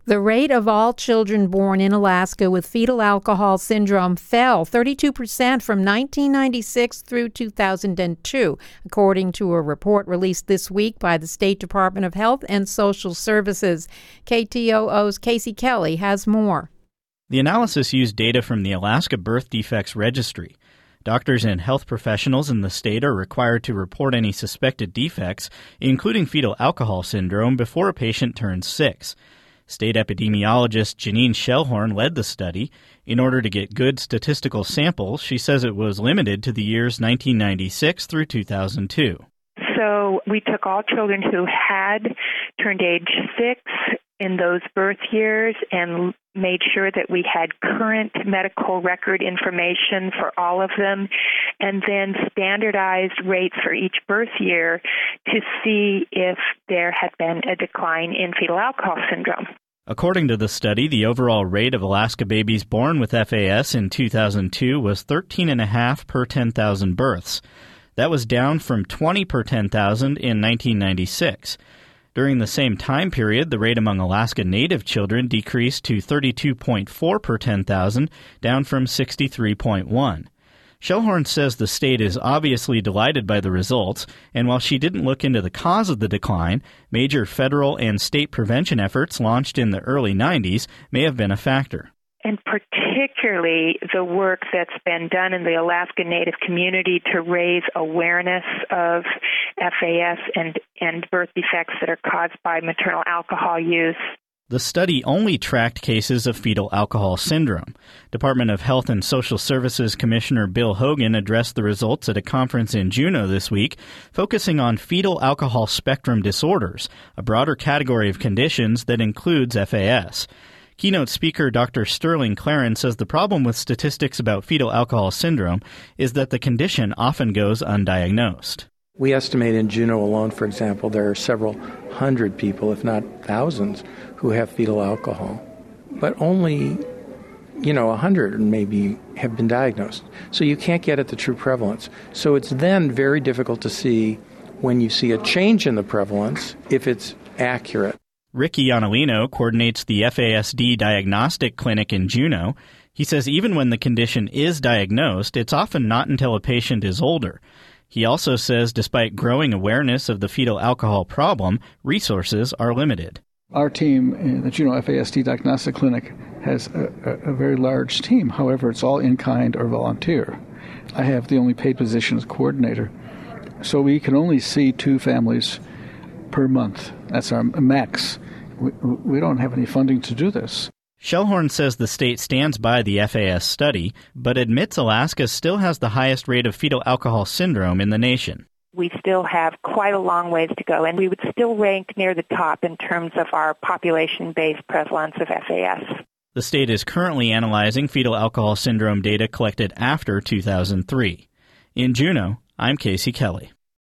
The rate of all children born in Alaska with fetal alcohol syndrome fell 32% from 1996 through 2002, according to a report released this week by the State Department of Health and Social Services. KTOO's Casey Kelly has more. The analysis used data from the Alaska Birth Defects Registry. Doctors and health professionals in the state are required to report any suspected defects, including fetal alcohol syndrome, before a patient turns 6. State epidemiologist Janine Shellhorn led the study. In order to get good statistical samples, she says it was limited to the years 1996 through 2002. So we took all children who had turned age 6 in those birth years and made sure that we had current medical record information for all of them, and then standardized rates for each birth year to see if there had been a decline in fetal alcohol syndrome. According to the study, the overall rate of Alaska babies born with FAS in 2002 was 13.5 per 10,000 births. That was down from 20 per 10,000 in 1996. During the same time period, the rate among Alaska Native children decreased to 32.4 per 10,000, down from 63.1. Shellhorn says the state is obviously delighted by the results, and while she didn't look into the cause of the decline, major federal and state prevention efforts launched in the early 90s may have been a factor. And particularly the work that's been done in the Alaska Native community to raise awareness of FAS and birth defects that are caused by maternal alcohol use. The study only tracked cases of fetal alcohol syndrome. Department of Health and Social Services Commissioner Bill Hogan addressed the results at a conference in Juneau this week, focusing on fetal alcohol spectrum disorders, a broader category of conditions that includes FAS. Keynote speaker Dr. Sterling Claren says the problem with statistics about fetal alcohol syndrome is that the condition often goes undiagnosed. We estimate in Juneau alone, for example, there are several hundred people, if not thousands, who have fetal alcohol. But only, 100 maybe have been diagnosed. So you can't get at the true prevalence. So it's then very difficult to see when you see a change in the prevalence if it's accurate. Ricky Iannolino coordinates the FASD Diagnostic Clinic in Juneau. He says even when the condition is diagnosed, it's often not until a patient is older. He also says despite growing awareness of the fetal alcohol problem, resources are limited. Our team in the Juneau FASD Diagnostic Clinic has a very large team. However, it's all in-kind or volunteer. I have the only paid position as coordinator. So we can only see 2 families per month. That's our max. We don't have any funding to do this. Shellhorn says the state stands by the FAS study, but admits Alaska still has the highest rate of fetal alcohol syndrome in the nation. We still have quite a long ways to go, and we would still rank near the top in terms of our population-based prevalence of FAS. The state is currently analyzing fetal alcohol syndrome data collected after 2003. In Juneau, I'm Casey Kelly.